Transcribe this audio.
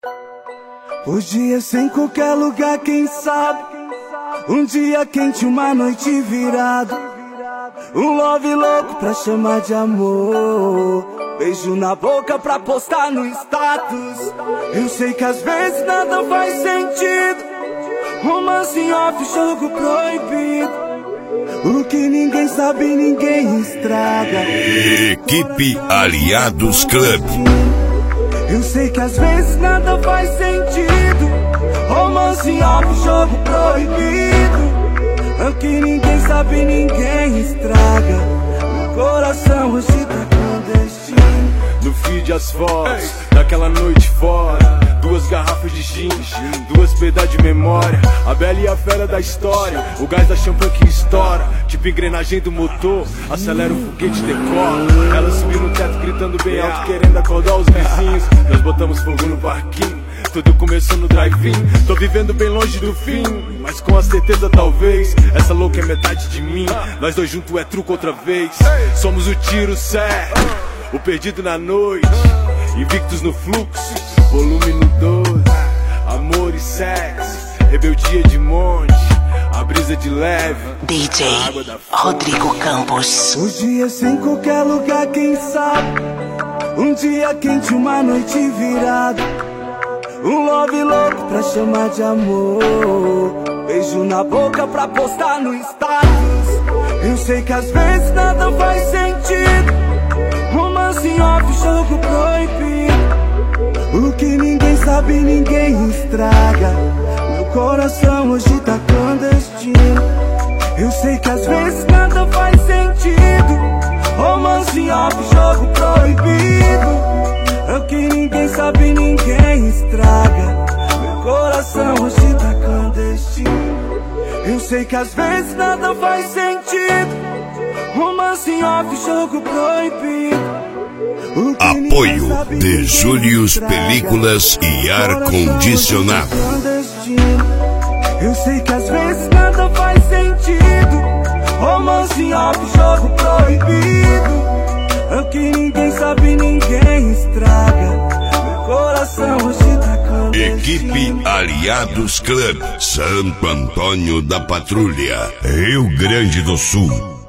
Podia ser em qualquer lugar, quem sabe. Um dia quente, uma noite virado. Um love louco pra chamar de amor. Beijo na boca pra postar no status. Eu sei que às vezes nada faz sentido. Romance em off, jogo proibido. O que ninguém sabe, ninguém estraga. Equipe Aliados Club. Eu sei que às vezes nada faz sentido. Romance em off, jogo proibido. O que ninguém sabe, ninguém estraga. Meu coração hoje tá clandestino. No feed as fotos daquela noite fora. 2 garrafas de gin, 2 pedaços de memória. A bela e a fera da história. O gás da champanhe que estoura, tipo engrenagem do motor. Acelera o foguete, decola. Ela subiu no teto gritando bem alto, querendo acordar os vizinhos. Nós botamos fogo no parquinho, tudo começou no drive-in. Tô vivendo bem longe do fim, mas com a certeza talvez essa louca é metade de mim. Nós dois juntos é truco outra vez. Somos o tiro certo, o perdido na noite, invictos no fluxo, volume no 12. Amor e sexo, rebeldia de monte, a brisa de leve, DJ Rodrigo Campos. Podia ser em qualquer lugar, quem sabe. Um dia quente, uma noite virada. Um love louco pra chamar de amor. Beijo na boca pra postar no status. Eu sei que às vezes nada faz sentido. Romance em off, jogo proibido. O que ninguém sabe, ninguém estraga. Meu coração hoje tá clandestino. Eu sei que às vezes nada faz sentido. Romance em off, jogo proibido. O que ninguém sabe, ninguém estraga. Meu coração hoje tá clandestino. Eu sei que às vezes nada faz sentido. Romance em off, jogo proibido. Apoio de Július Películas e Ar Condicionado. Eu sei que às vezes nada faz sentido. Romance em off, jogo proibido. O que ninguém sabe, ninguém estraga. Meu coração hoje tá clandestino. Equipe Aliados Club, Santo Antônio da Patrulha, Rio Grande do Sul.